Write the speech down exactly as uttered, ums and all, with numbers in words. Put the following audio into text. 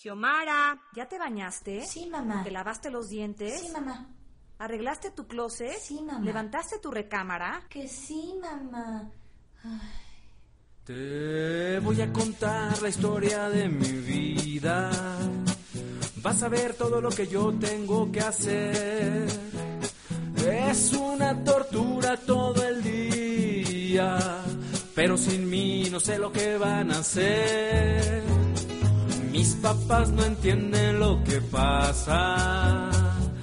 Xiomara, ¿ya te bañaste? Sí, mamá. ¿Te lavaste los dientes? Sí, mamá. ¿Arreglaste tu closet? Sí, mamá. ¿Levantaste tu recámara? Que sí, mamá. Ay. Te voy a contar la historia de mi vida. Vas a ver todo lo que yo tengo que hacer. Es una tortura todo el día, pero sin mí no sé lo que van a hacer. Mis papás no entienden lo que pasa.